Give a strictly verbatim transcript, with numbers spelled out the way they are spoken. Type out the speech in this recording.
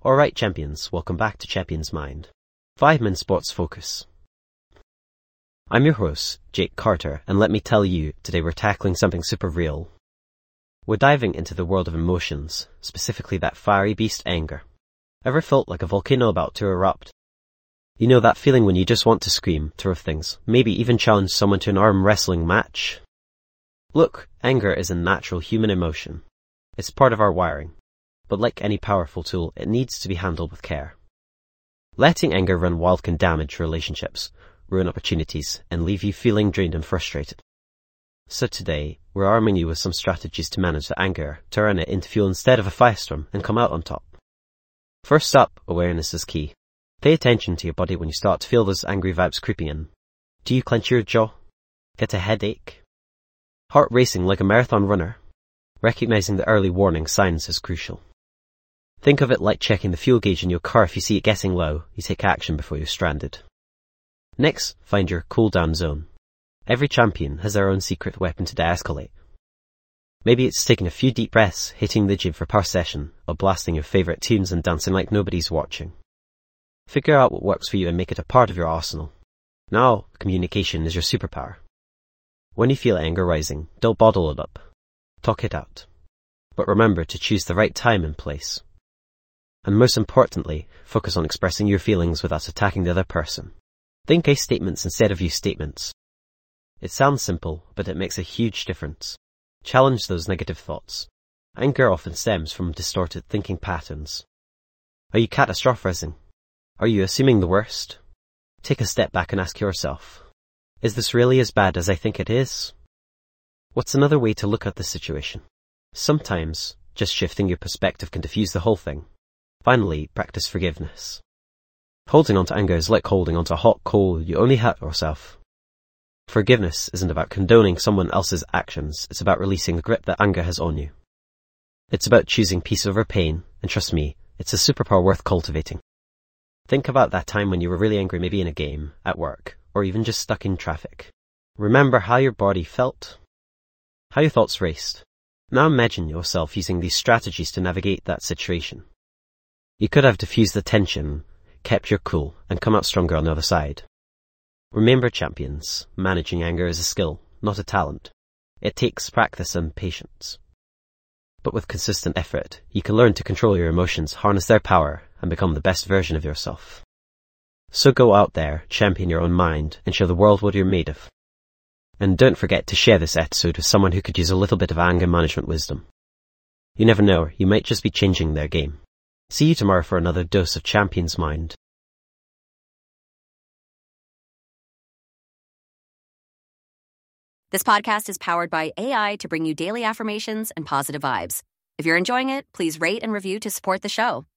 Alright champions, welcome back to Champions Mind. five min Sports Focus. I'm your host, Jake Carter, and let me tell you, today we're tackling something super real. We're diving into the world of emotions, specifically that fiery beast anger. Ever felt like a volcano about to erupt? You know that feeling when you just want to scream, throw things, maybe even challenge someone to an arm wrestling match? Look, anger is a natural human emotion. It's part of our wiring. But like any powerful tool, it needs to be handled with care. Letting anger run wild can damage relationships, ruin opportunities, and leave you feeling drained and frustrated. So today, we're arming you with some strategies to manage the anger, turn it into fuel instead of a firestorm, and come out on top. First up, awareness is key. Pay attention to your body when you start to feel those angry vibes creeping in. Do you clench your jaw? Get a headache? Heart racing like a marathon runner? Recognizing the early warning signs is crucial. Think of it like checking the fuel gauge in your car. If you see it getting low, you take action before you're stranded. Next, find your cool down zone. Every champion has their own secret weapon to de-escalate. Maybe it's taking a few deep breaths, hitting the gym for power session, or blasting your favorite tunes and dancing like nobody's watching. Figure out what works for you and make it a part of your arsenal. Now, communication is your superpower. When you feel anger rising, don't bottle it up. Talk it out. But remember to choose the right time and place. And most importantly, focus on expressing your feelings without attacking the other person. Think I statements instead of you statements. It sounds simple, but it makes a huge difference. Challenge those negative thoughts. Anger often stems from distorted thinking patterns. Are you catastrophizing? Are you assuming the worst? Take a step back and ask yourself, is this really as bad as I think it is? What's another way to look at the situation? Sometimes, just shifting your perspective can diffuse the whole thing. Finally, practice forgiveness. Holding on to anger is like holding onto a hot coal. You only hurt yourself. Forgiveness isn't about condoning someone else's actions. It's about releasing the grip that anger has on you. It's about choosing peace over pain, and trust me, it's a superpower worth cultivating. Think about that time when you were really angry, maybe in a game, at work, or even just stuck in traffic. Remember how your body felt? How your thoughts raced? Now imagine yourself using these strategies to navigate that situation. You could have diffused the tension, kept your cool, and come out stronger on the other side. Remember, champions, managing anger is a skill, not a talent. It takes practice and patience. But with consistent effort, you can learn to control your emotions, harness their power, and become the best version of yourself. So go out there, champion your own mind, and show the world what you're made of. And don't forget to share this episode with someone who could use a little bit of anger management wisdom. You never know, you might just be changing their game. See you tomorrow for another dose of Champions Mind. This podcast is powered by A I to bring you daily affirmations and positive vibes. If you're enjoying it, please rate and review to support the show.